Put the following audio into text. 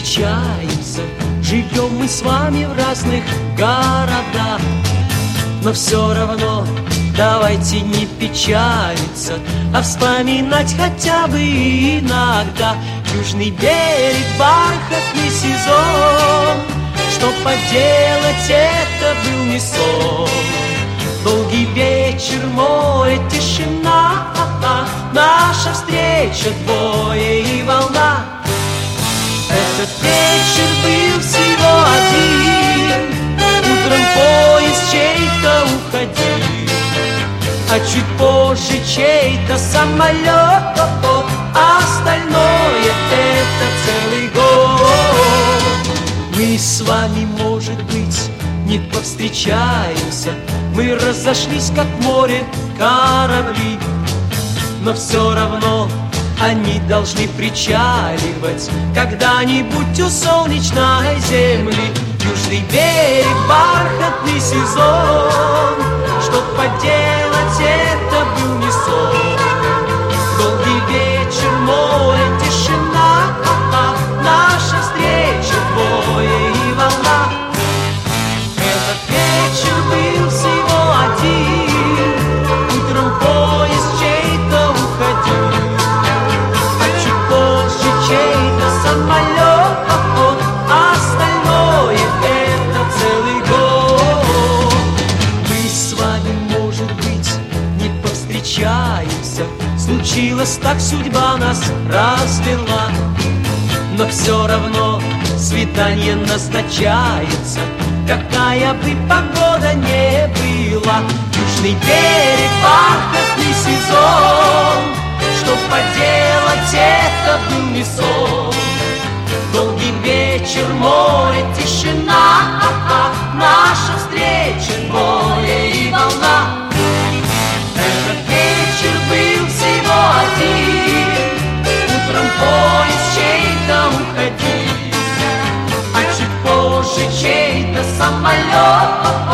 встречаемся, живем мы с вами в разных городах, но все равно давайте не печалиться, а вспоминать хотя бы иногда южный берег, бархатный сезон. Что поделать, это был не сон. Долгий вечер, море, тишина, наша встреча, двое и волна. Этот вечер был всего один, утром поезд чей-то уходил, а чуть позже чей-то самолет, а остальное это целый год. Мы с вами, может быть, не повстречаемся, мы разошлись, как море, корабли, но все равно они должны причаливать когда-нибудь у солнечной земли. Южный берег, бархатный сезон. Что поделать, это был не сон. Долгий вечер, море, тишина, наша встреча, двое и волна. Этот вечер был всего один, утром поезд чей-то уходил, чей-то самолет, а остальное это целый год. Мы с вами, может быть, не повстречаемся, случилось так, судьба нас развела, но все равно свидание назначается, какая бы погода не была. Южный берег, бархатный сезон. Что поделать, это был не сон. Долгий вечер, море, тишина, наша встреча, море и волна. Этот вечер был всего один, утром поезд чей-то уходил, а чуть позже чей-то самолет,